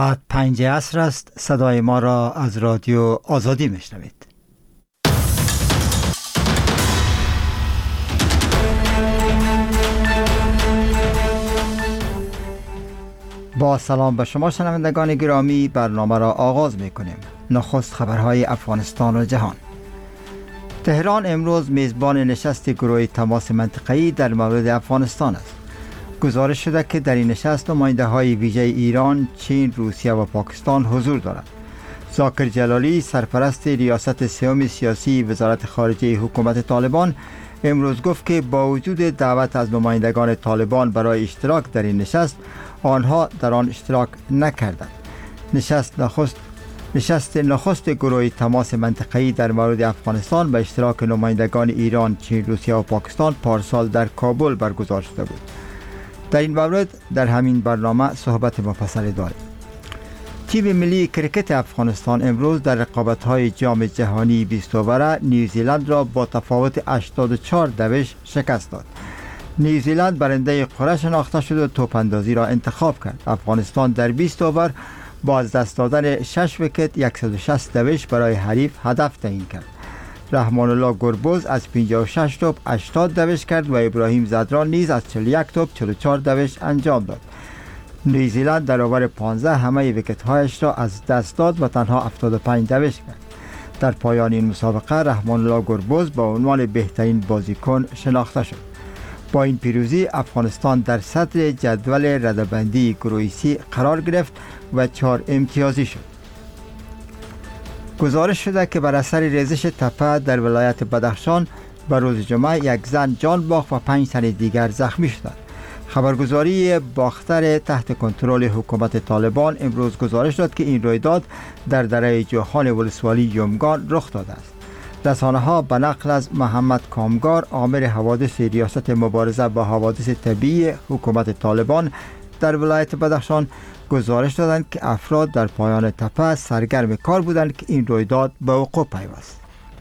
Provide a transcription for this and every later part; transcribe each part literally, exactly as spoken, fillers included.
پنج عصر است. صدای ما را از رادیو آزادی میشنوید. با سلام به شما شنوندگان گرامی، برنامه را آغاز میکنیم. نخست خبرهای افغانستان و جهان. تهران امروز میزبان نشست گروه تماس منطقه‌ای در مورد افغانستان است. گزارش شده که در این نشست نماینده های ویژه ایران، چین، روسیه و پاکستان حضور دارند. ذاکر جلالی، سرپرست ریاست سوم سیاسی وزارت خارجه حکومت طالبان، امروز گفت که با وجود دعوت از نمایندگان طالبان برای اشتراک در این نشست، آنها در آن اشتراک نکردند. نشست نخست نشست نخست گروه تماس منطقه‌ای در مورد افغانستان به اشتراک نمایندگان ایران، چین، روسیه و پاکستان پارسال در کابل برگزار شده بود. در این مورد در همین برنامه صحبت مفصلی داریم. تیم ملی کرکت افغانستان امروز در رقابت‌های جام جهانی بیست اوره نیوزیلند را با تفاوت هشتاد و چهار دوش شکست داد. نیوزیلند برنده قرعه شناخته شد و توپ اندازی را انتخاب کرد. افغانستان در بیست اوور با از دست دادن شش ویکت صد و شصت دوش برای حریف هدف تعیین کرد. رحمان الله گربز از پنجاه و شش توپ هشتاد دوش کرد و ابراهیم زدران نیز از چهل و یک توپ چهل و چهار دوش انجام داد. نیوزیلند در اوور پانزده همه ویکت هایش را از دست داد و تنها هفتاد و پنج دوش کرد. در پایان این مسابقه رحمان الله گربز با عنوان بهترین بازیکن شناخته شد. با این پیروزی افغانستان در صدر جدول رده‌بندی گروه سی قرار گرفت و چهار امتیازی شد. گزارش شده که بر اثر ریزش تپه در ولایت بدخشان به روز جمعه یک زن جان باخت و پنج تن دیگر زخمی شدند. خبرگزاری باختر تحت کنترل حکومت طالبان امروز گزارش داد که این رویداد در دره جوخان ولسوالی یومگان رخ داده است. رسانه ها به نقل از محمد کامگار، آمر حوادث ریاست مبارزه با حوادث طبیعی حکومت طالبان در ولایت بدخشان گزارش دادند که افراد در پایان تپه سرگرم کار بودند که این رویداد به وقوع پیوست.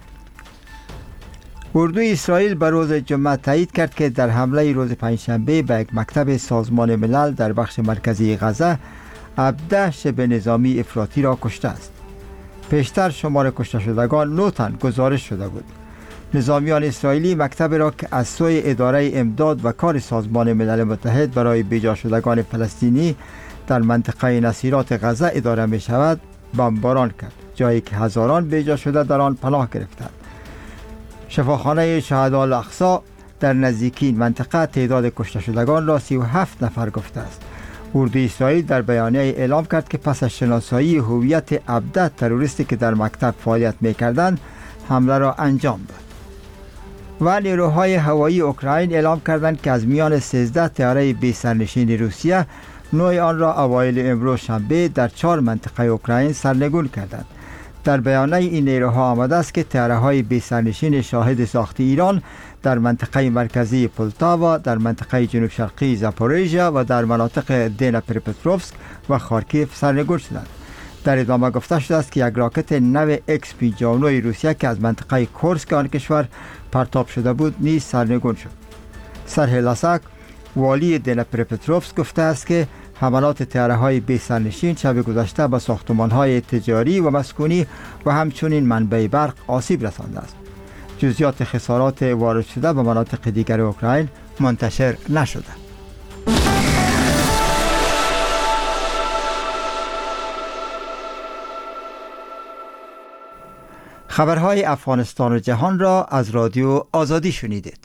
اردوی اسرائیل به روز جمعه تایید کرد که در حمله روز پنجشنبه به یک مکتب سازمان ملل در بخش مرکزی غزه هفده شبه نظامی افراطی را کشته است. پیشتر شمار کشته شدگان نه تن گزارش شده بود. نظامیان اسرائیلی مکتب را که از سوی اداره امداد و کار سازمان ملل متحد برای بیجا شدگان فلسطینی در منطقه نصیرات غزه اداره می شود بمباران کرد، جایی که هزاران بیجا شده در آن پناه گرفتند. شفاخانه شهداء الاقصی در نزدیکی این منطقه تعداد کشته شدگان را سی و هفت نفر گفته است. اردوی اسرائیل در بیانیه اعلام کرد که پس از شناسایی هویت هفده تروریستی که در مکتب فعالیت می‌کردند حمله را انجام داد. و نیروهای هوایی اوکراین اعلام کردند که از میان سیزده طیاره بی سرنشین روسیه نوع آن را اوایل امروز شنبه در چهار منطقه اوکراین سرنگون کردند. در بیانیه این نیروها آمده است که طیاره‌های بی سرنشین شاهد ساخت ایران در منطقه مرکزی پولتاوا، در منطقه جنوب شرقی زاپوریژیا و در مناطق دنیپروپتروفسک و خارکیف سرنگون شدند. در ادامه گفته شده است که یک راکت نو ایکس پنجاه و نه روسیه که از منطقه کورسک آن کشور پرتاب شده بود نیز سرنگون شد. سرهی لاساک، والی دنیپروپتروفسک گفته است که حملات طیاره‌های بی سرنشین شب گذشته به ساختمان‌های تجاری و مسکونی و همچنین منبع برق آسیب رسانده است. جزئیات خسارات وارد شده به مناطق دیگر اوکراین منتشر نشده. خبرهای افغانستان و جهان را از رادیو آزادی شنیدید.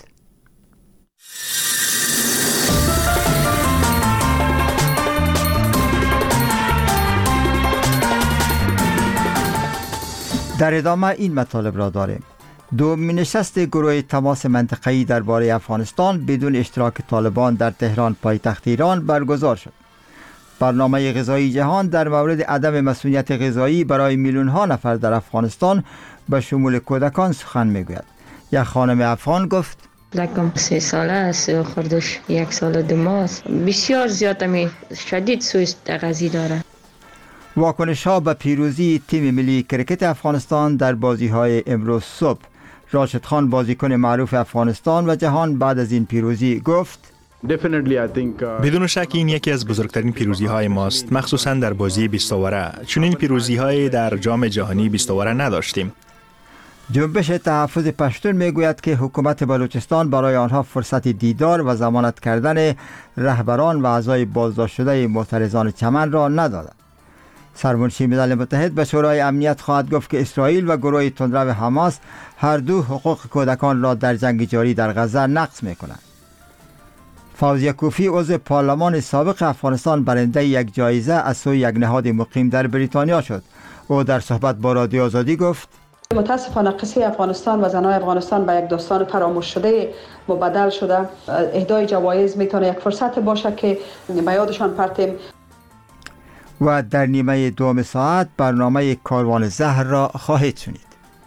در ادامه این مطالب را داریم. دومین نشست گروه تماس منطقه‌ای درباره افغانستان بدون اشتراک طالبان در تهران پایتخت ایران برگزار شد. برنامه غذایی جهان در مورد عدم مسئولیت غذایی برای میلیون ها نفر در افغانستان به شمول کودکان سخن میگوید. یک خانم افغان گفت: لکم سه ساله است، خردش یک سال دو ماه است. بسیار زیاد می شدید سویست غذایی داره. واکنش ها به پیروزی تیم ملی کرکت افغانستان در بازی های امروز صبح. راشد خان، بازیکن معروف افغانستان و جهان، بعد از این پیروزی گفت: بدون شک این یکی از بزرگترین پیروزی های ماست، مخصوصا در بازی بیست اوره، چون این پیروزی های در جام جهانی بیست اوره نداشتیم. جنبش تحفظ پشتون میگوید که حکومت بلوچستان برای آنها فرصت دیدار و ضمانت کردن رهبران و اعضای بازداشت شده معترضان چمن را نداده. سرمنشی ملل متحد به شورای امنیت خواهد گفت که اسرائیل و گروه تندرو حماس هر دو حقوق کودکان را در جنگ جاری در غزه نقض میکنند. فوزیه کوفی عضو پارلمان سابق افغانستان برنده یک جایزه از سوی یک نهاد مقیم در بریتانیا شد. او در صحبت با رادیو آزادی گفت: متاسفانه قصه افغانستان و زنای افغانستان به یک داستان فراموش شده مبدل شده. اهدای جوایز میتونه یک فرصت باشه که به یادشان پرتیم. و در نیمه دوم ساعت برنامه کاروان زهر را خواهید شنید.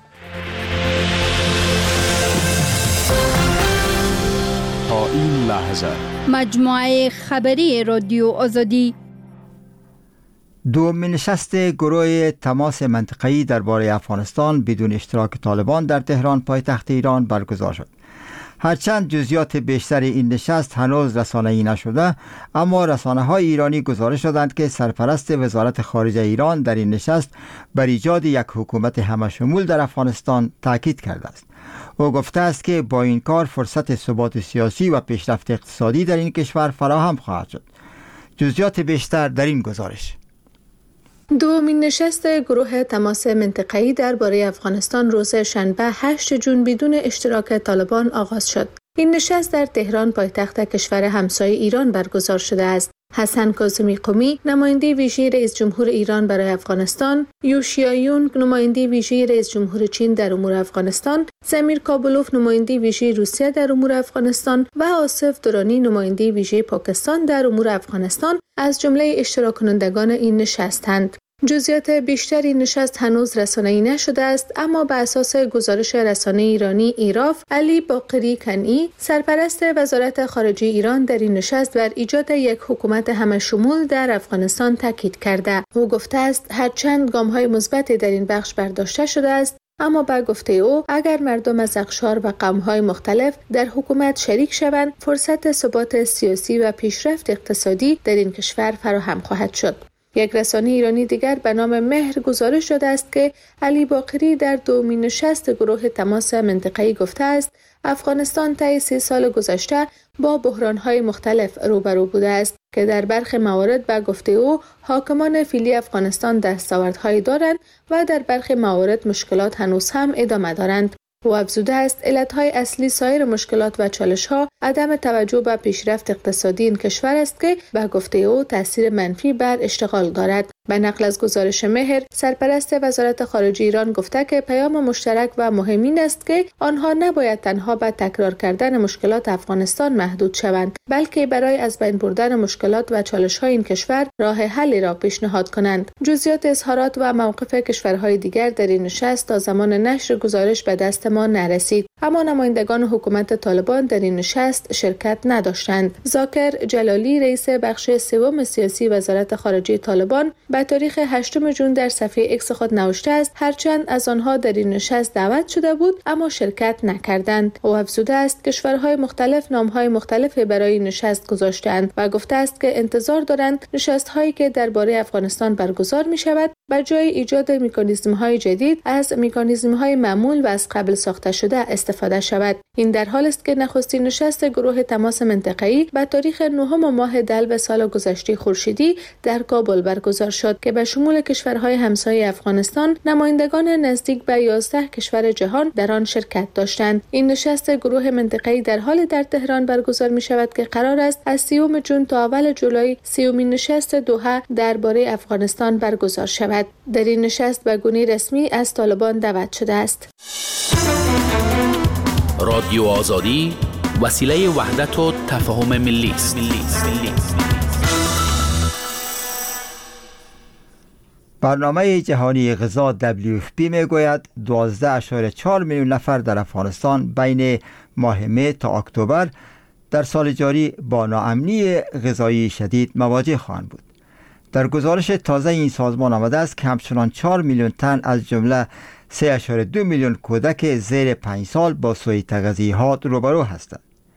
تا این لحظه مجموعه خبری رادیو آزادی دومین نشست گروه تماس منطقه‌ای درباره افغانستان بدون اشتراک طالبان در تهران پایتخت ایران برگزار شد. هرچند جزئیات بیشتر این نشست هنوز رسانه‌ای نشده، اما رسانه‌های ایرانی گزارش دادند که سرپرست وزارت خارجه ایران در این نشست بر ایجاد یک حکومت همشمول در افغانستان تاکید کرده است. او گفته است که با این کار فرصت ثبات سیاسی و پیشرفت اقتصادی در این کشور فراهم خواهد شد. جزئیات بیشتر در این گزارش. دومین نشست گروه تماس منطقه‌ای درباره افغانستان روز شنبه هشت ژوئن بدون اشتراک طالبان آغاز شد. این نشست در تهران پایتخت کشور همسایه ایران برگزار شده است. حسن کاظمی قمی نماینده ویژه رئیس جمهور ایران برای افغانستان، یو شیایون نماینده ویژه رئیس جمهور چین در امور افغانستان، سمیر کابلوف نماینده ویژه روسیه در امور افغانستان و آصف درانی نماینده ویژه پاکستان در امور افغانستان از جمله اشتراک کنندگان این نشستند. جزئیات بیشتر این نشست هنوز رسانه‌ای نشده است، اما به اساس گزارش رسانه ایرانی ایراف، علی باقری کنعی سرپرست وزارت خارجه ایران در این نشست بر ایجاد یک حکومت همشمول در افغانستان تاکید کرده. او گفته است هرچند گام‌های مثبتی در این بخش برداشته شده است، اما با گفته او اگر مردم از اقشار و قوم‌های مختلف در حکومت شریک شوند، فرصت ثبات سیاسی و پیشرفت اقتصادی در این کشور فراهم خواهد شد. یک رسانه ایرانی دیگر به نام مهر گزارش داده است که علی باقری در دومین نشست گروه تماس منطقه‌ای گفته است افغانستان طی سه سال گذشته با بحران‌های مختلف روبرو بوده است که در برخی موارد به گفته او حاکمان فعلی افغانستان دستاوردهایی دارند و در برخی موارد مشکلات هنوز هم ادامه دارند. او افزوده است علتهای اصلی سایر مشکلات و چالش‌ها عدم توجه به پیشرفت اقتصادی این کشور است که به گفته او تاثیر منفی بر اشتغال دارد. به نقل از گزارش مهر، سرپرست وزارت خارجه ایران گفته که پیام مشترک و مهم این است که آنها نباید تنها به تکرار کردن مشکلات افغانستان محدود شوند، بلکه برای از بین بردن مشکلات و چالش‌های این کشور راه حلی را پیشنهاد کنند. جزئیات اظهارات و موقف کشورهای دیگر در این نشست تا زمان نشر گزارش به دست ما نرسید، اما نمایندگان حکومت طالبان در این نشست شرکت نداشتند. ذاکر جلالی رئیس بخش سوم سیاسی وزارت خارجه طالبان به تاریخ هشتم ژوئن در صفحه ایکس خود نوشته است هرچند از آنها در این نشست دعوت شده بود اما شرکت نکردند. او افزوده است کشورهای مختلف نامهای مختلفی برای نشست گذاشتند و گفته است که انتظار دارند نشست‌هایی که درباره افغانستان برگزار می شود به جای ایجاد مکانیزم‌های جدید از مکانیزم‌های معمول و از قبل ساخته شده استفاده شود. این در حالی است که نخستین نشست گروه تماس منطقه‌ای به تاریخ نهم ماه دلو سال گذشته خورشیدی در کابل برگزار شد که به شمول کشورهای همسایه افغانستان نمایندگان نزدیک به یازده کشور جهان در آن شرکت داشتند. این نشست گروه منطقه‌ای در حال در تهران برگزار می شود که قرار است از سیوم ژوئن تا اول جولای سیومین نشست دوحه درباره افغانستان برگزار شود. در این نشست به گونه رسمی از طالبان دعوت شده است. رادیو آزادی وسیله وحدت و تفاهم ملی است. برنامه جهانی غذا دبلیو اف پی میگوید دوازده اشاره چهار میلیون نفر در افغانستان بین ماه می تا اکتبر در سال جاری با ناامنی غذایی شدید مواجه خواهند بود. در گزارش تازه این سازمان آمده است که همچنان چهار میلیون تن از جمله سه اشاره دو میلیون کودک زیر پنج سال با سوء تغذیه روبرو هستند.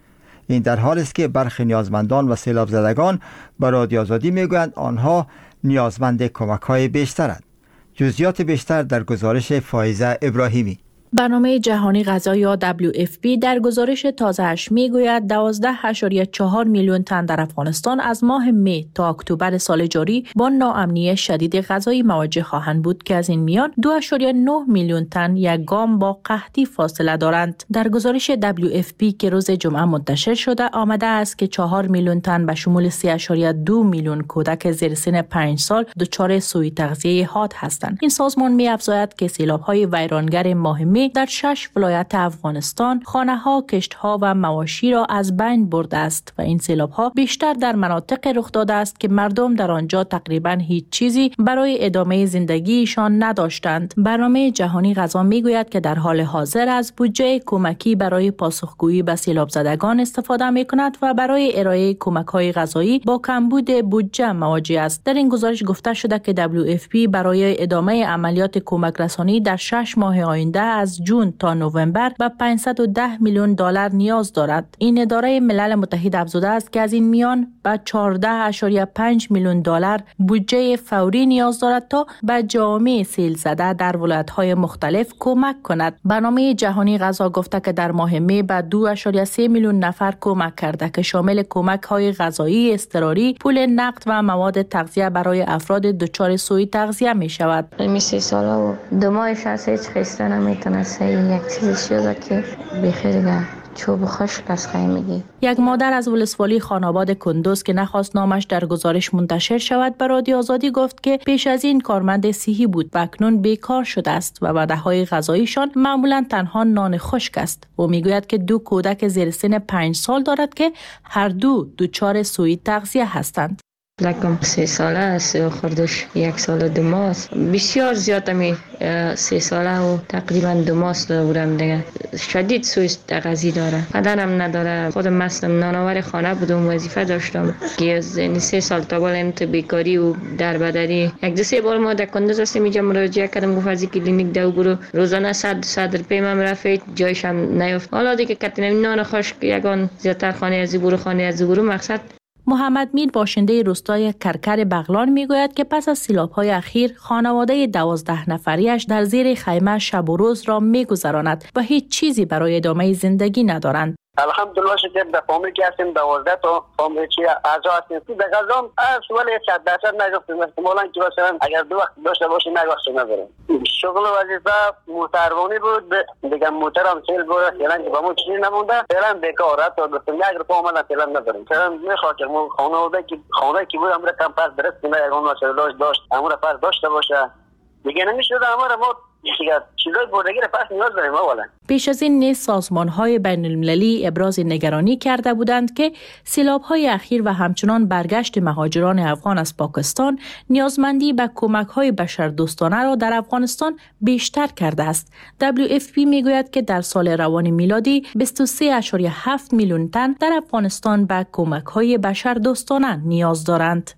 این در حالی است که برخی نیازمندان و سیلاب زدگان به رادیو آزادی میگویند آنها نیازمند کمک‌های بیشترند. جزئیات بیشتر در گزارش فائزه ابراهیمی. برنامه جهانی غذا یا دبلیو اف پی در گزارش تازه‌اش میگوید دوازده و چهار میلیون تن در افغانستان از ماه می تا اکتبر سال جاری با ناامنی شدید غذایی مواجه خواهند بود که از این میان دو و نه میلیون تن یک گام با قحطی فاصله دارند. در گزارش دبلیو اف پی که روز جمعه منتشر شده آمده است که چهار میلیون تن به شمول سه و دو میلیون کودک زیر سن پنج سال دچار سوء تغذیه حاد هستند. این سازمان می‌افزاید که سیلاب‌های ویرانگر ماه می در شش ولایت افغانستان خانه‌ها، کشت‌ها و مواشی را از بین برده است و این سیلاب‌ها بیشتر در مناطق رخ داده است که مردم در آنجا تقریباً هیچ چیزی برای ادامه زندگیشان نداشتند. برنامه جهانی غذا می‌گوید که در حال حاضر از بودجه کمکی برای پاسخگویی به سیلاب زدگان استفاده می‌کند و برای ارائه کمک‌های غذایی با کمبود بودجه مواجه است. در این گزارش گفته شده که دبلیو اف پی برای ادامه عملیات کمک رسانی در شش ماه آینده از جون تا نوامبر به پانصد و ده میلیون دلار نیاز دارد. این اداره ملل متحد افزوده است که از این میان به چهارده و پنج میلیون دلار بودجه فوری نیاز دارد تا به جامعه سیل زده در ولایت‌های مختلف کمک کند. برنامه جهانی غذا گفته که در ماه می به دو و سه میلیون نفر کمک کرده که شامل کمک‌های غذایی، اضطراری، پول نقد و مواد تغذیه برای افراد دچار سوء تغذیه می شود. می سه ساله و دو ماهش هست هیچ خسته نمیتونه یک چیزی شده که بخیر چوب خشک از خیمگی. یک مادر از ولسوالی خاناباد کندوز که نخواست نامش در گزارش منتشر شود به رادیو آزادی گفت که پیش از این کارمند صحی بود و اکنون بیکار شده است و وعده‌های غذاییشان معمولا تنها نان خشک است. او میگوید که دو کودک زیر سن پنج سال دارد که هر دو دچار سوء تغذیه هستند. لکم سه ساله است و خردش یک سال دو ماه است. بسیار زیاد می سه ساله و تقریبا دو ماه است بودم دیگه. شدید سوء تغذیه داره. پدرم نداره. خودم مثلا نانآور خانه بودم، وظیفه داشتم که از سه سال تا بالا تو بیکاری و دربدری. یک دو سه بار ما در کندوز هستیم اینجا مراجعه کردم، گفت از کلینیک دو برو روزانه صد صد روپیه من رفت جایش هم نیافت. حالا دیگه کتنم نان خشک یگان زیادتر خانه از برو خانه از برو مقصد. محمد میر باشنده روستای کرکر بغلان میگوید که پس از سیلاب‌های اخیر خانواده دوازده نفریش در زیر خیمه شب و روز را میگذراند و هیچ چیزی برای ادامه زندگی ندارند. الحمدلله شکر در فامیل که هستیم دوازده تا فامیل چی اعضا هستیم که در غذام از ولی صد درصد نگفتیم احتمالاً که مثلا اگر دو وقت داشته باشیم یک وقت نداریم. شغل وظیفه موتروانی بود دیگه، موترم سیل بود فعلا که با ما چیزی نمونده، فعلا بیکار تا گفتم یک روپیه عملا فعلا نداریم. فعلا میخواد که خانواده که خانواده که بود امر کم پس درست کنه یک عمر داشت داشت امر پس داشته باشه دیگه نمیشد امر ما چیزای بردگی را پس نیاز داریم. اولا پیش از این نیز سازمان‌های بین‌المللی ابراز نگرانی کرده بودند که سیلاب‌های اخیر و همچنان برگشت مهاجران افغان از پاکستان نیازمندی به کمک‌های بشردوستانه را در افغانستان بیشتر کرده است. دبلیو اف پی میگوید که در سال روان میلادی بیست و سه و هفت میلیون تن در افغانستان به کمک‌های بشردوستانه نیاز دارند.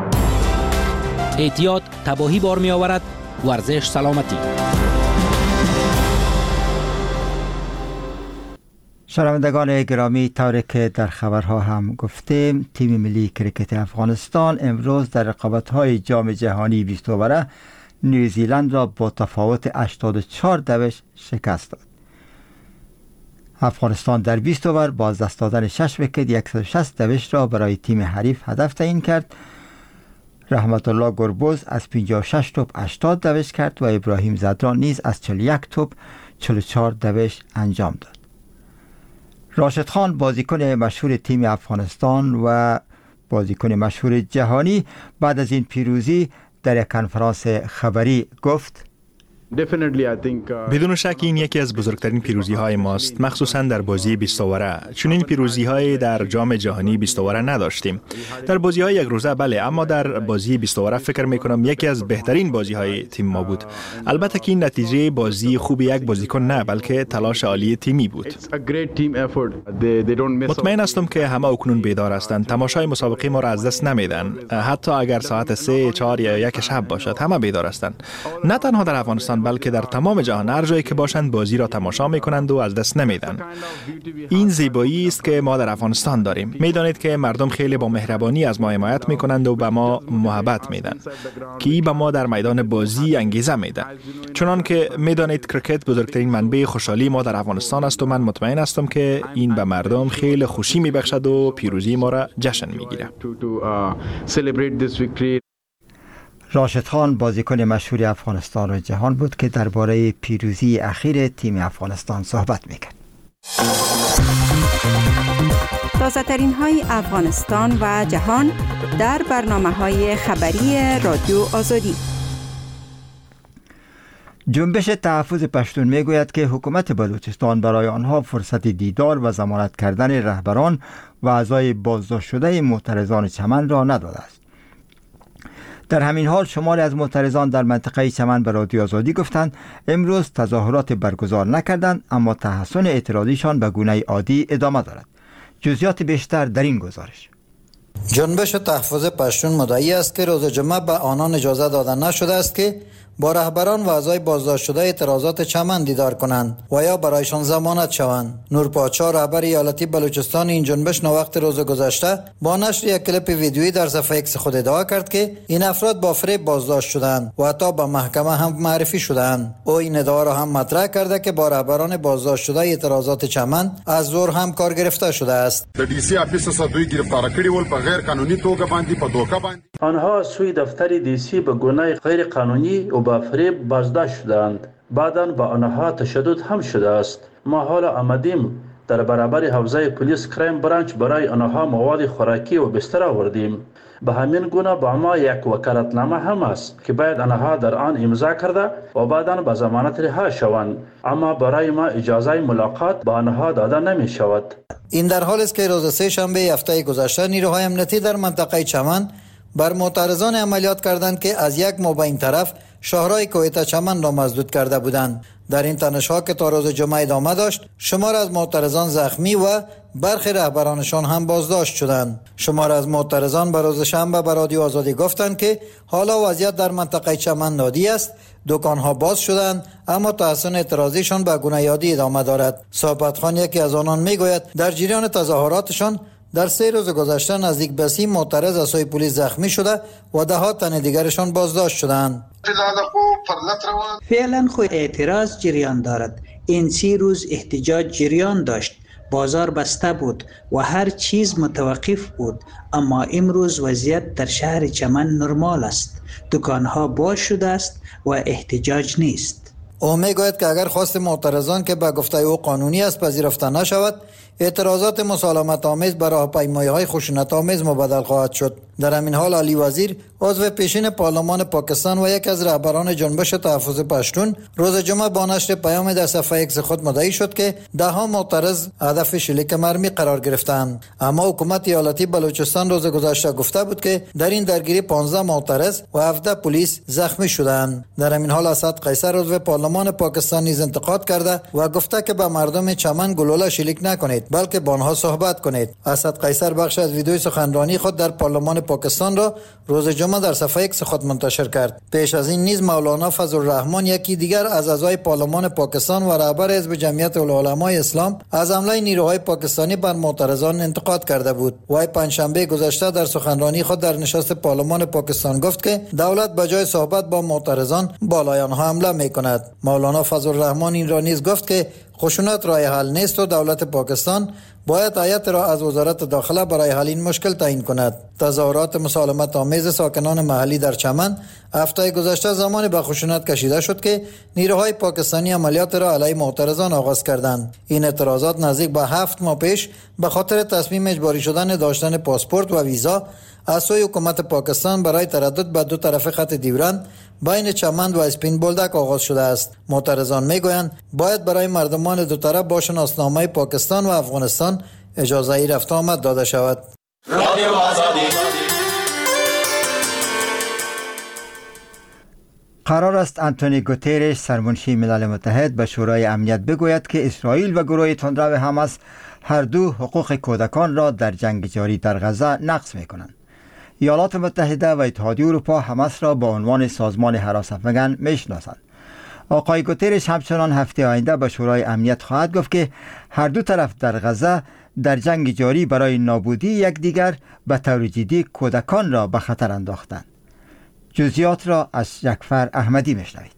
احتیاط تباهی بار می‌آورد، ورزش سلامتی. شنوندگان گرامی، طوری که در خبرها هم گفتیم تیم ملی کریکت افغانستان امروز در رقابت‌های جام جهانی بیست اووره نیوزیلند را با تفاوت هشتاد و چهار دوش شکست داد. افغانستان در بیست اوور با از دست دادن شش ویکت صد و شصت دوش را برای تیم حریف هدف تعیین کرد. رحمت الله گربز از پنجاه و شش توپ هشتاد دوش کرد و ابراهیم زدران نیز از چهل و یک توپ چهل و چهار دوش انجام داد. راشد خان بازیکن مشهور تیم افغانستان و بازیکن مشهور جهانی بعد از این پیروزی در یک کنفرانس خبری گفت: بدون شک این یکی از بزرگترین پیروزی های ماست، مخصوصا در بازی بیست اووره. چون این پیروزی های در جام جهانی بیست اووره نداشتیم. در بازی های یک روزه بله، اما در بازی بیست اووره فکر میکنم یکی از بهترین بازی های تیم ما بود. البته که این نتیجه بازی خوب یک بازیکن نه، بلکه تلاش عالی تیمی بود. مطمئن هستم که همه اکنون بیدار هستند. تماشای مسابقه ما را از دست نمیدن. حتی اگر ساعت سه، چهار یا یک شب باشد، همه بیدار هستند. نه تنها در افغانستان افغانستان بلکه در تمام جهان هر جایی که باشند بازی را تماشا میکنند و از دست نمیدن. این زیبایی است که ما در افغانستان داریم. میدانید که مردم خیلی با مهربانی از ما حمایت میکنند و به ما محبت میدن که این به ما در میدان بازی انگیزه میده. چنان که میدانید کرکت بزرگترین منبع خوشحالی ما در افغانستان است و من مطمئن هستم که این به مردم خیلی خوشی میبخشد و پیروزی ما را جشن میگیره. راشد خان بازیکن مشهور افغانستان و جهان بود که درباره پیروزی اخیر تیم افغانستان صحبت میکرد. تازه ترین های افغانستان و جهان در برنامه های خبری رادیو آزادی. جنبش تحفظ پشتون میگوید که حکومت بلوچستان برای آنها فرصت دیدار و ضمانت کردن رهبران و اعضای بازداشت شده معترضان چمن را نداده است. در همین حال شماری از معترضان در منطقه چمن به رادیو آزادی گفتند امروز تظاهرات برگزار نکردند، اما تحسن اعتراضیشان به گونه عادی ادامه دارد. جزئیات بیشتر در این گزارش. جنبش تحفظ پشتون مدعی است که روز جمعه به آنان اجازه داده نشده است که با رهبران و اعضای بازداشت شده اعتراضات چمن دیدار کنند و یا برایشان ضمانت شوند. نور پادشاه رهبر ایالتی بلوچستان این جنبش نوقت روز گذشته با نشر یک کلیپ ویدیویی در صفحه ایکس خود ادعا کرد که این افراد با فریب بازداشت شدند و حتی به محکمه هم معرفی شدند. او این ادعا را هم مطرح کرده که با رهبران بازداشت شده اعتراضات چمن از زور هم کار گرفته شده است. د ډي سي افیس څخه دوی گرفتار کړي ول په غیر قانوني توګه باندې په دوکه باندې آنها سوی دفتر دی سی به گناه غیر قانونی و با فریب بازداشت شدند. بعداً با آنها تشدد هم شده است. ما حالا آمدیم در برابر حوزه پلیس کرایم برانچ برای آنها مواد خوراکی و بستر آوردیم. به همین گونه با ما یک وکالتنامه هم است که باید آنها در آن امضا کرده و بعداً به ضمانت رها شوند، اما برای ما اجازه ملاقات با آنها داده نمی شود. این در حال است که روز سه شنبه هفته گذشته نیروهای امنیتی در منطقه چمن بر معترضان عملیات کردند که از یک مابین طرف شهرهای کویت چمن را مسدود کرده بودند. در این تنش‌ها که تا روز جمعه ادامه داشت، شمار از معترضان زخمی و برخی رهبرانشان هم بازداشت شدند. شمار از معترضان به روز شنبه به رادیو آزادی گفتند که حالا وضعیت در منطقه چمن عادی است، دکان‌ها باز شدند، اما تحسن اعتراضیشان به گونه عادی ادامه دارد. صحبت خان یکی از آنان میگوید در جریان تظاهراتشان در سه روز گذشته نزدیک به سی معترض از سوی پلیس زخمی شده و ده ها تن دیگرشان بازداشت شدند. فعلا خود اعتراض جریان دارد. این سی روز احتجاج جریان داشت. بازار بسته بود و هر چیز متوقف بود، اما امروز وضعیت در شهر چمن نرمال است. دکانها باز شده است و احتجاج نیست. او میگوید که اگر خواست معترضان که به گفته او قانونی است پذیرفته نشود، اعتراضات مسالمت آمیز به راهپیمایی‌های خشونت آمیز مبدل خواهد شد. در همین حال علی وزیر عضو پیشین پارلمان پاکستان و یک از رهبران جنبش تحفظ پشتون روز جمعه با نشر پیام در صفحه ایکس خود مدعی شد که ده ها معترض هدف شلیک مرمی قرار گرفتند، اما حکومت ایالتی بلوچستان روز گذشته گفته بود که در این درگیری پانزده معترض و هفده پلیس زخمی شدند. در همین حال اسد قیصر عضو پارلمان پاکستان نیز انتقاد کرده و گفته که به مردم چمن گلوله شلیک نکنید بلکه با آنها صحبت کنید. اسد قیصر بخش از ویدیوی سخنرانی خود در پارلمان پاکستان را روز جمعه در صفحه ایکس خود منتشر کرد. پیش از این نیز مولانا فضل الرحمن یکی دیگر از اعضای پارلمان پاکستان و رهبر حزب جمعیت العلماء اسلام از حمله نیروهای پاکستانی بر معترضان انتقاد کرده بود. وی پنجشنبه گذشته در سخنرانی خود در نشست پارلمان پاکستان گفت که دولت به جای صحبت با معترضان بالای آنها حمله می‌کند. مولانا فضل الرحمن این را نیز گفت که خشونت راه حل نیست و دولت پاکستان باید هیئت را از وزارت داخله برای حل این مشکل تعیین کند. تظاهرات مسالمت آمیز ساکنان محلی در چمن هفته گذشته زمانی به خشونت کشیده شد که نیروهای پاکستانی عملیات را علیه معترضان آغاز کردند. این اعتراضات نزدیک به هفت ماه پیش به خاطر تصمیم اجباری شدن داشتن پاسپورت و ویزا از سوی حکومت پاکستان برای تردد به دو طرف خط دیورند بین چمن و اسپین بولدک آغاز شده است. معترضان میگویند باید برای مردمان دو طرف با شناسنامه پاکستان و افغانستان اجازه ای رفت آمد داده شود. قرار است آنتونی گوترش سرمنشی ملل متحد به شورای امنیت بگوید که اسرائیل و گروه تندرو حماس هر دو حقوق کودکان را در جنگ جاری در غزه نقض می‌کنند. ایالات متحده و اتحادیه اروپا حماس را با عنوان سازمان هراسانفکن میشناسند. آقای گوترش همچنان هفته آینده به شورای امنیت خواهد گفت که هر دو طرف در غزه در جنگ جاری برای نابودی یکدیگر به طور جدی کودکان را به خطر انداختند. جزئیات را از جعفر احمدی میشنوید.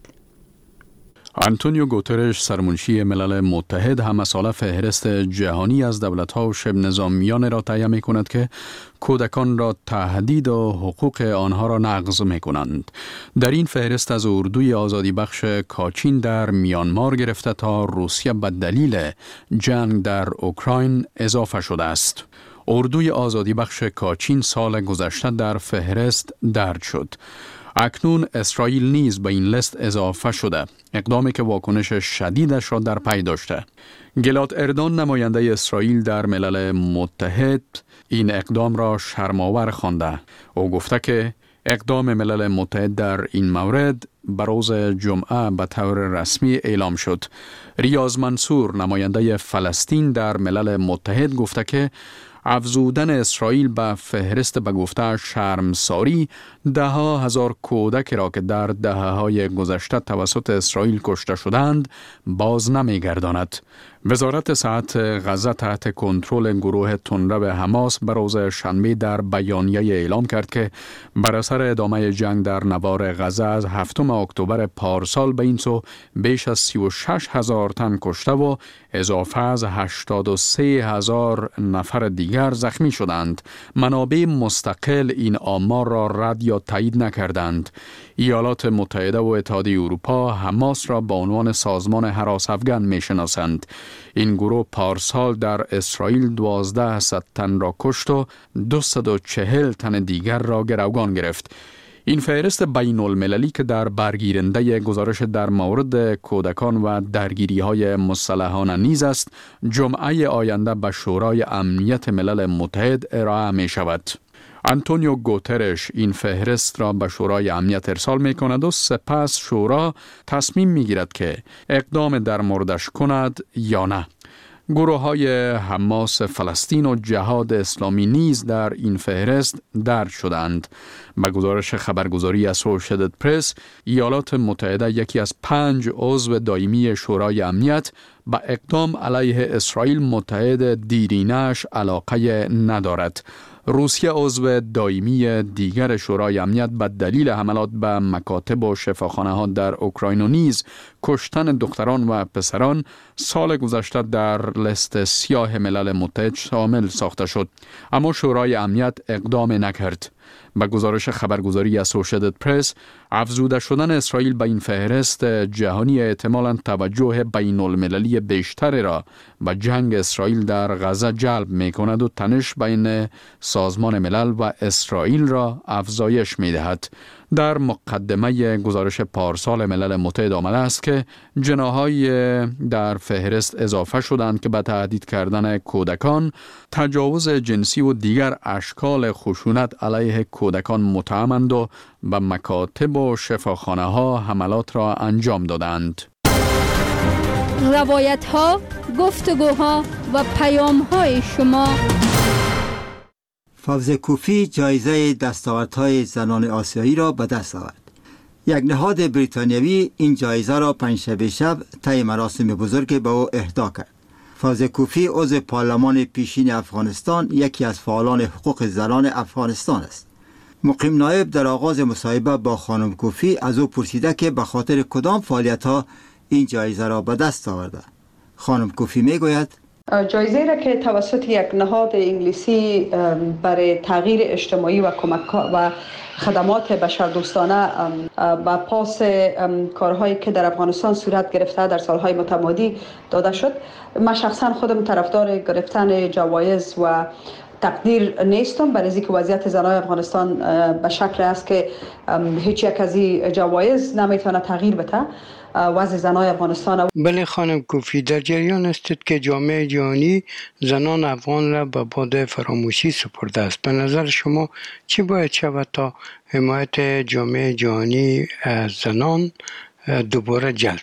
آنتونیو گوترش سرمنشی ملل متحد هم مسئله فهرست جهانی از دولت‌ها و شبه نظامیان را تهیه می‌کند که کودکان را تهدید و حقوق آنها را نقض می‌کنند. در این فهرست از اردوی آزادی بخش کاچین در میانمار گرفته تا روسیه به دلیل جنگ در اوکراین اضافه شده است. اردوی آزادی بخش کاچین سال گذشته در فهرست درج شد. اکنون اسرائیل نیز به این لیست اضافه شده، اقدامی که واکنش شدیدش را در پی داشته. گلاد اردان نماینده اسرائیل در ملل متحد این اقدام را شرم‌آور خوانده. او گفته که اقدام ملل متحد در این مورد به روز جمعه به طور رسمی اعلام شد. ریاض منصور نماینده فلسطین در ملل متحد گفته که افزودن اسرائیل به فهرست به گفته شرمساری ده ها هزار کودک را که در دهه های گذشته توسط اسرائیل کشته شدند باز نمی گرداند. وزارت صحت غزه تحت کنترل گروه تندرو حماس به روز شنبه در بیانیه اعلام کرد که بر اثر ادامه جنگ در نوار غزه از هفتم اکتبر پارسال به این سو بیش از سی و شش هزار تن کشته و اضافه از هشتاد و سه هزار نفر دیگر زخمی شدند. منابع مستقل این آمار را رد یا تایید نکردند. ایالات متحده و اتحادیه اروپا حماس را به عنوان سازمان هراس افغان میشناسند. این گروه پارسال در اسرائیل دوازده صد تن را کشت و دویست و چهل تن دیگر را گروگان گرفت. این فهرست بین المللی که در برگیرنده گزارش در مورد کودکان و درگیری های مسلحانه نیز است، جمعه آینده به شورای امنیت ملل متحد ارائه می شود. آنتونیو گوترش این فهرست را به شورای امنیت ارسال می کند و سپس شورا تصمیم می گیرد که اقدام در موردش کند یا نه. گروه های حماس فلسطین و جهاد اسلامی نیز در این فهرست درج شدند. به گزارش خبرگزاری اسوشییتد پرس، ایالات متحده یکی از پنج عضو دائمی شورای امنیت به اقدام علیه اسرائیل متحد دیرینش علاقه ندارد. روسیه عضو دائمی دیگر شورای امنیت به دلیل حملات به مکاتب و شفاخانه ها در اوکراین و نیز کشتن دختران و پسران سال گذشته در لیست سیاه ملل متحد شامل ساخته شد، اما شورای امنیت اقدام نکرد. به گزارش خبرگزاری اسوشییتد پرس، افزوده شدن اسرائیل به این فهرست جهانی احتمالاً توجه بین المللی بیشتری را به جنگ اسرائیل در غزه جلب می کند و تنش بین سازمان ملل و اسرائیل را افزایش می دهد. در مقدمه گزارش پارسال ملل متحد آمده است که جناح‌های در فهرست اضافه شدند که به تهدید کردن کودکان، تجاوز جنسی و دیگر اشکال خشونت علیه کودکان متهمند و به مکاتب و شفاخانه ها حملات را انجام دادند. روایت ها، گفتگوها و پیام های شما. فوزه کوفی جایزه دستاوردهای زنان آسیایی را به دست آورد. یک نهاد بریتانیایی این جایزه را پنجشنبه شب طی مراسم بزرگ به او اهدا کرد. فوزه کوفی عضو پارلمان پیشین افغانستان، یکی از فعالان حقوق زنان افغانستان است. مقیم نایب در آغاز مصاحبه با خانم کوفی از او پرسیده که به خاطر کدام فعالیت‌ها این جایزه را به دست آورده. خانم کوفی میگوید جایزه را که توسط یک نهاد انگلیسی برای تغییر اجتماعی و کمک و خدمات بشردوستانه و پاس کارهایی که در افغانستان صورت گرفته در سالهای متمادی داده شد. من شخصا خودم طرفدار گرفتن جوایز و تقدیر نیستم، برای اینکه وضعیت زنان افغانستان به شکل است که هیچ یک از این جوایز نمیتونه تغییر بده وضع زنان افغانستان. بله خانم کوفی، در جریان استید که جامعه جهانی زنان افغان را به باد فراموشی سپرده است. به نظر شما چی باید شود تا حمایت جامعه جهانی از زنان دوباره جلب شود؟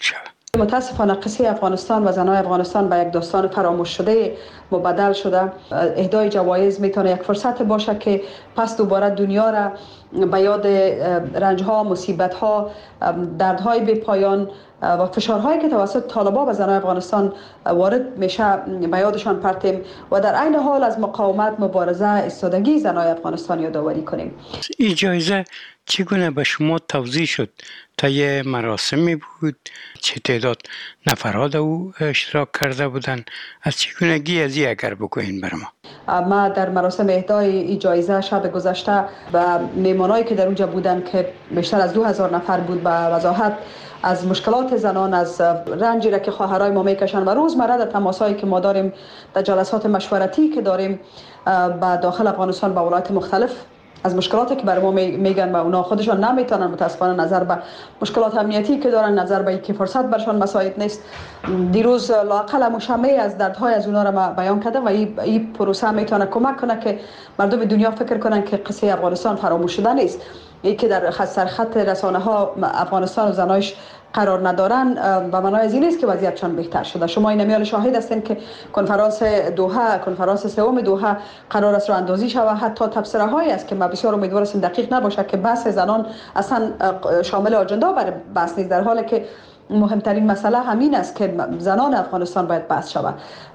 متاسفانه قصه افغانستان و زنای افغانستان به یک داستان فراموش شده مبدل شده. اهدای جوایز میتونه یک فرصت باشه که پس دوباره دنیا را به یاد رنج‌ها، مصیبت‌ها، دردهای بی پایان و فشارهایی که توسط طالبان به زنان افغانستان وارد میشه به یادشان پرتیم و در عین حال از مقاومت، مبارزه، ایستادگی زنان افغانستان یادآوری کنیم. این جایزه چگونه به شما توضیح شد؟ تا یه مراسمی بود؟ چه تعداد نفرات او اشتراک کرده بودن؟ از چگونگی از این اگر بگوین بر ما. ما در مراسم اهدای این جایزه شب گذشته و میمانایی که در اونجا بودن که بیشتر از دو هزار نفر بود به وضاحت از مشکلات زنان، از رنجی را که خواهرای ما میکشن و روزمره در تماسایی که ما داریم، در جلسات مشورتی که داریم با داخل افغانستان با ولایت مختلف، از مشکلاتی که برای ما میگن و اونا خودشان نمیتونن متاسفانه نظر به مشکلات امنیتی که دارن، نظر به اینکه فرصت برشان مساعد نیست. دیروز لااقل مشمع از دردهای از اونا را ما بیان کردم و این پروسه میتونه کمک کنه که مردم دنیا فکر کنن که قصه افغانستان فراموش شده نیست. ای که در خط سرخط رسانه ها افغانستان و زنایش قرار ندارن و معنای از این است که وضعیتشان بهتر شده. شما این میال شاهد هستین که کنفرانس دوحه، کنفرانس سوم دوحه قرار است راه اندازی شود. حتی تبصره هایی است که ما بسیار امیدوار هستیم دقیق نباشه که بحث زنان اصلا شامل آجنده برای بحث نیست، در حالی که مهمترین مسئله همین است که زنان افغانستان باید بحث شود.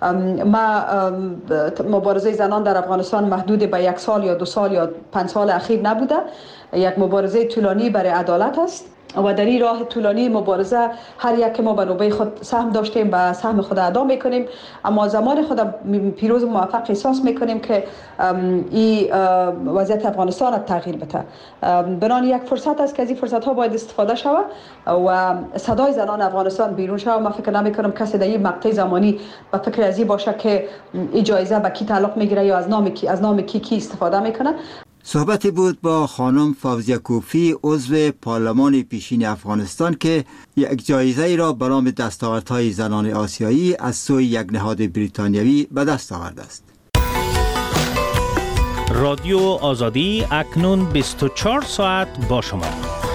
ما مبارزه زنان در افغانستان محدود به یک سال یا دو سال یا پنج سال اخیر نبوده، یک مبارزه طولانی برای عدالت است و در این راه طولانی مبارزه هر یک ما به نوبه خود سهم داشتیم، به سهم خود ادا میکنیم، اما زمان خود پیروز و موفق احساس میکنیم که این وضعیت افغانستان تغییر بده. بنان یک فرصت است که از این فرصت ها باید استفاده شود و صدای زنان افغانستان بیرون شود. من فکر نمی کنم کسی در این مقطع زمانی به فکر از این باشه که این جایزه به کی تعلق میگیره یا از نام کی از نام کی کی استفاده میکنه. صحبتی بود با خانم فوزیه کوفی، عضو پارلمان پیشین افغانستان که یک جایزه را به نام دستاوردهای زنان آسیایی از سوی یک نهاد بریتانیایی به دست آورده است. رادیو آزادی اکنون بیست و چهار ساعت با شما.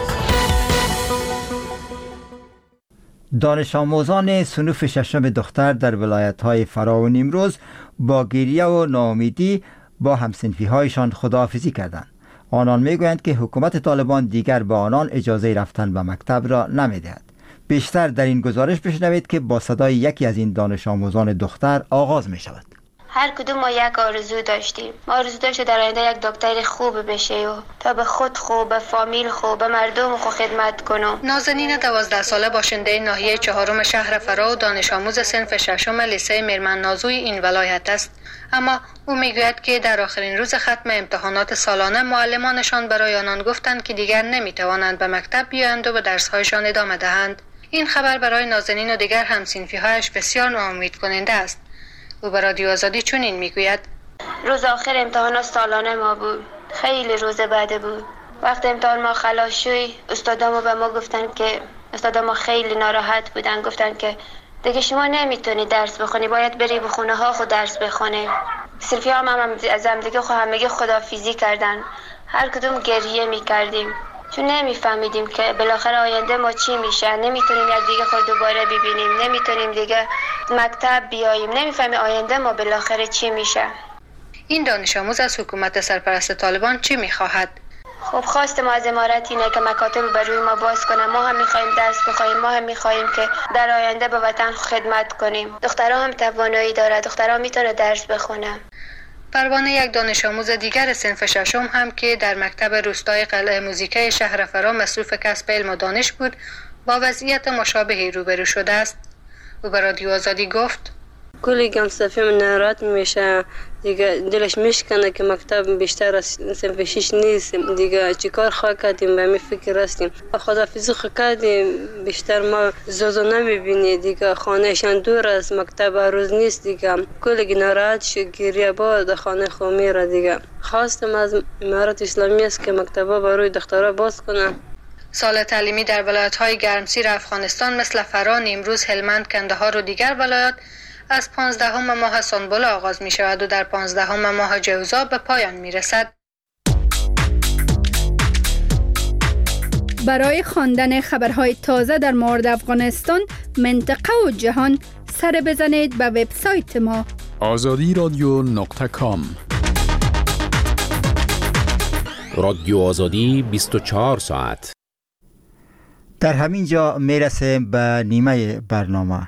دانش آموزان صنف ششم دختر در ولایت‌های فرا و نیمروز با گریه و ناامیدی با همصنفی هایشان خداحافظی کردند. آنان میگویند که حکومت طالبان دیگر به آنان اجازه رفتن به مکتب را نمیدهد. بیشتر در این گزارش بشنوید که با صدای یکی از این دانش آموزان دختر آغاز می شود. هر کدوم ما یک آرزو داشتیم. ما آرزو داشتیم در آینده یک دکتر خوب بشه و تا به خود خوب، به فامیل خوب، به مردم خوب خدمت کنم. نازنین دوازده ساله باشنده ناحیه چهارم شهر فرا و دانش آموز صنف ششم لیسه میرمن نازوی این ولایت است. اما او میگوید که در آخرین روز ختم امتحانات سالانه معلمانشان برای آنان گفتند که دیگر نمیتوانند به مکتب بیایند و به درسهایشان ادامه دهند. این خبر برای نازنین و دیگر همسینفی‌هایش بسیار ناامید کننده است. او به رادیو آزادی چنین میگوید: روز آخر امتحانات سالانه ما بود. خیلی روز بعد بود. وقت امتحان ما خلاص شد، استادامو به ما گفتن که استادا ما خیلی ناراحت بودن، گفتن که دیگه شما نمیتونی درس بخونی، باید بری به خونه ها خود درس بخونی. صرفی هم, هم از هم دیگه خود همگی خدافیزی کردن. هر کدوم گریه میکردیم چون نمیفهمیدیم که بالاخره آینده ما چی میشه. نمیتونیم یک دیگه خود دوباره ببینیم، نمیتونیم دیگه مکتب بیاییم، نمیفهمیم آینده ما بالاخره چی میشه. این دانش آموز از حکومت سرپرست طالبان چی میخواهد؟ خب خواست ما از امارت اینه که مکاتب بر روی ما باز کنه. ما هم میخوایم درس بخوایم، ما هم میخوایم که در آینده به وطن خدمت کنیم. دخترها هم توانایی داره، دخترها میتونه درس بخونه. پروانه، یک دانش آموز دیگر صنف ششم هم که در مکتب روستای قلعه موزیکای شهر فرا مصروف کسب علم و دانش بود، با وضعیت مشابهی روبرو شده است. او به رادیو آزادی گفت: کلی گم صفی من ناراحت میشه دیگه، دلش میشکنه که مکتب بیشتر از صنف شش نیست دیگه. چیکار خواه کردیم به می فکر هستیم. خداحافظی خواه کردیم، بیشتر ما زوزو نمیبینی دیگه، خانهشان دور از مکتب روز نیست دیگه. کلی ناراحت شد، گریه با خانه خو میره دیگه. خواستم از امارت اسلامی است که مکتبا برای دخترها باز کنن. سال تعلیمی در ولایت‌های گرمسیر افغانستان مثل فرا، نیمروز، هلمند، کندهار و دیگر ولایات از پانزدهم ماه سنبل آغاز می شود و در پانزدهم ماه جوزا به پایان می رسد. برای خواندن خبرهای تازه در مورد افغانستان، منطقه و جهان سر بزنید به وبسایت ما آزادی رادیو نقطه کام. رادیو آزادی بیست و چهار ساعت. در همین جا میرسیم به نیمه برنامه.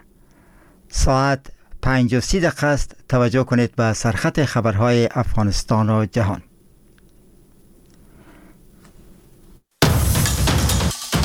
ساعت پنج و سی دقیقه است. توجه کنید به سرخط خبرهای افغانستان و جهان.